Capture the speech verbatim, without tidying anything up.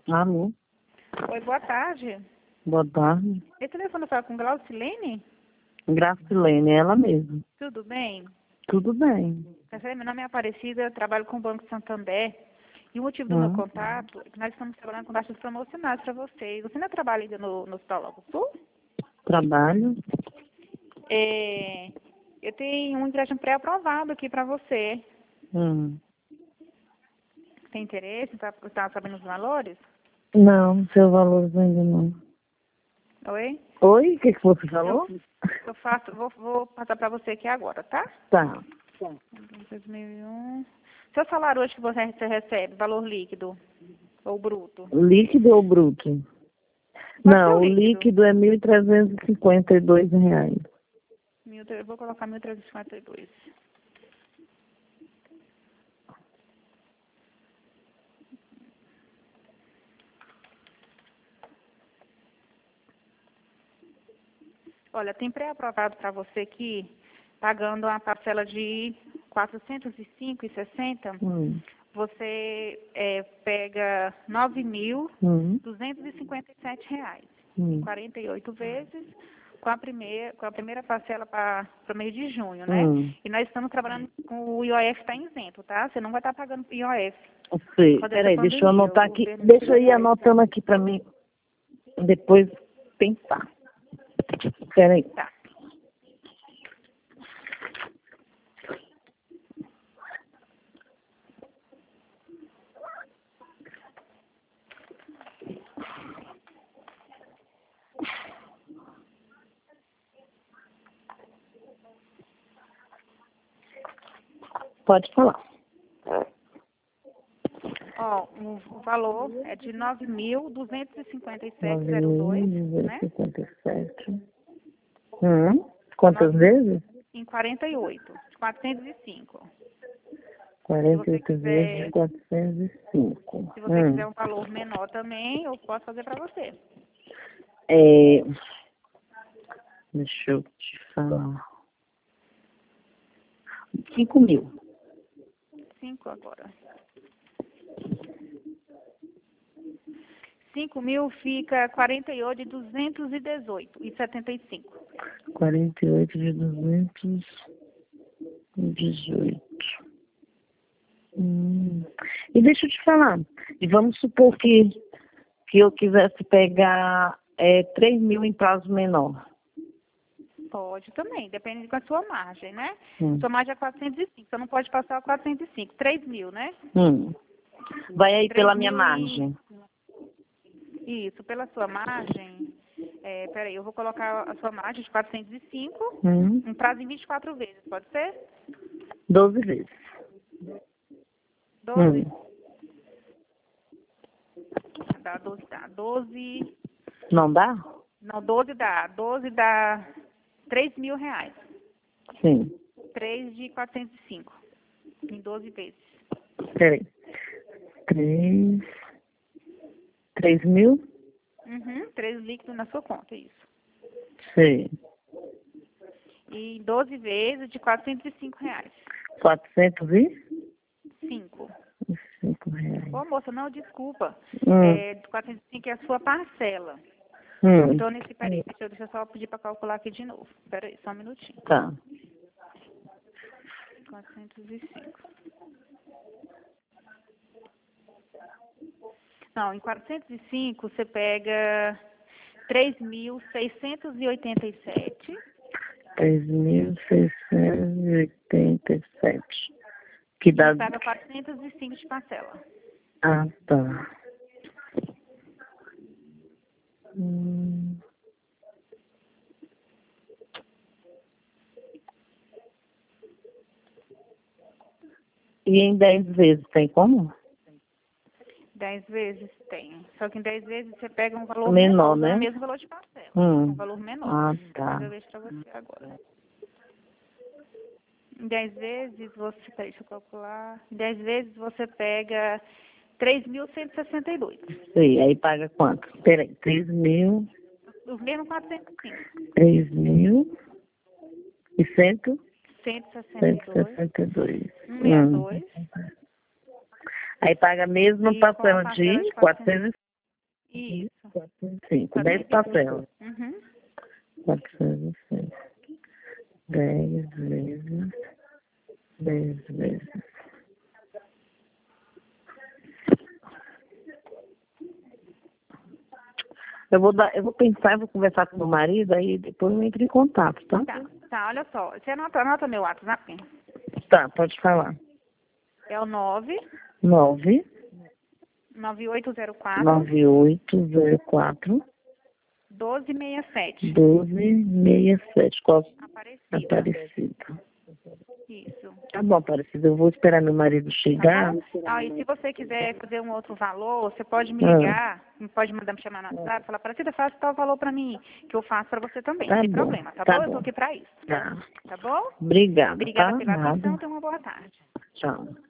Alô? Oi, boa tarde. Boa tarde. Esse telefone fala com Glaucilene? Gracilene, ela mesma. Tudo bem? Tudo bem. Meu nome é Aparecida, eu trabalho com o Banco Santander. E o motivo do meu Hum. contato é que nós estamos trabalhando com taxas promocionais para vocês. Você ainda trabalha ainda no, no Hospital Lago Sul? Trabalho. É, eu tenho um empréstimo pré-aprovado aqui para você. Hum. Tem interesse? Está tá sabendo os valores? Não, seu valor ainda não. Oi? Oi, o que, que você falou? Eu, eu faço, vou, vou passar para você aqui agora, tá? Tá. dois mil e um. Seu salário hoje que você você recebe, valor líquido ou bruto? Líquido ou bruto? Pode ser Não, o o líquido. líquido é mil trezentos e cinquenta e dois reais. Mil, eu vou colocar mil trezentos e cinquenta e dois. Olha, tem pré-aprovado para você aqui, pagando uma parcela de quatrocentos e cinco reais e sessenta centavos. Hum. Você é, pega nove mil Hum. duzentos e cinquenta e sete reais. Hum. quarenta e oito vezes com a primeira, com a primeira parcela para o mês de junho, né? Hum. E nós estamos trabalhando com o I O F está isento, tá? Você não vai estar pagando I O F. Sei. Por causa dessa Peraí, deixa eu pandemia, anotar o aqui. governo Deixa eu ir tirou. anotando aqui pra mim depois pensar. Peraí. Tá. Pode falar. Ó, o, o valor é de nove mil duzentos e cinquenta e sete nove vírgula zero dois, mil né? e cinquenta e sete. Hum? Quantas nove vezes? em quarenta e oito, quatrocentos e cinco. Se quarenta e você oito vezes quiser, quatrocentos e cinco. se você Hum. quiser um valor menor também, eu posso fazer para você. É... Deixa eu te falar. cinco mil. cinco agora. cinco mil fica quarenta e oito de duzentos e dezoito e setenta e cinco. quarenta e oito de duzentos e dezoito. Hum. E deixa eu te falar. E vamos supor que, que eu quisesse pegar é, três mil em prazo menor. Pode também, depende da sua margem, né? Hum. Sua margem é quatrocentos e cinco, você não pode passar quatrocentos e cinco. três mil, né? Hum. Vai aí três pela minha mil e... margem. Isso, pela sua margem, é, peraí, eu vou colocar a sua margem de quatrocentos e cinco, Hum. um prazo em vinte e quatro vezes, pode ser? doze vezes. doze? Hum. Dá doze, dá. doze, Não dá? não, doze dá. doze dá três mil reais. Sim. três de quatrocentos e cinco, em doze vezes. Peraí. Três. Três mil? Uhum, três líquidos na sua conta, isso. Sim. E doze vezes de quatrocentos e cinco reais. Quatrocentos e cinco. cinco reais. Ô, moça, não, desculpa. Hum. É, quatrocentos e cinco é a sua parcela. Hum. Então, nesse, peraí, deixa eu, deixa eu só pedir para calcular aqui de novo. Peraí, só um minutinho. Tá. quatrocentos e cinco. Não, em quatrocentos e cinco você pega três mil seiscentos e oitenta e sete. Três mil seiscentos e oitenta e sete. Que dá. E paga quatrocentos e cinco de parcela. Ah, tá. Hum. E em dez vezes tem como? dez vezes tem. Só que em dez vezes você pega um valor Menor, menor, usando né? o mesmo valor de parcela. Hum. Um valor menor. Ah, Mas tá. eu vejo para você agora. Em dez vezes você, peraí, deixa eu calcular. Em dez vezes você pega três mil cento e sessenta e dois. Sei, aí paga quanto? Peraí, três mil. Os mesmos quatrocentos e cinco. Três mil e cento. cento e sessenta Cento e e dois. sessenta e dois. cento e sessenta e Hum. dois. Aí paga a mesma E com a parcela parcela de de quatrocentos. quatrocentos Isso. cinco, dez parcelas. Uhum. quatrocentos e seis. dez vezes. dez vezes. Eu vou, dar, eu vou pensar, eu vou conversar com meu marido, aí depois eu entro em contato, tá? Tá, tá, olha só. Você anota, anota meu WhatsApp. Tá, pode falar. É o nove nove nove oito zero quatro nove oito zero quatro doze sessenta e sete. doze sessenta e sete. Qual? Aparecida. Aparecida. Isso. Tá bom, Aparecida. Eu vou esperar meu marido Tá chegar. bom? Ah, e se você quiser fazer um outro valor, você pode me Ah. ligar, pode mandar me chamar no WhatsApp, falar, Aparecida, faz tal valor pra mim, que eu faço pra você também, Tá não tem bom, problema, tá, tá bom? Eu tô bom. aqui pra isso. Tá. Tá bom? Obrigada, Obrigada tá? pela atenção, Nada. tenha uma boa tarde. Tchau.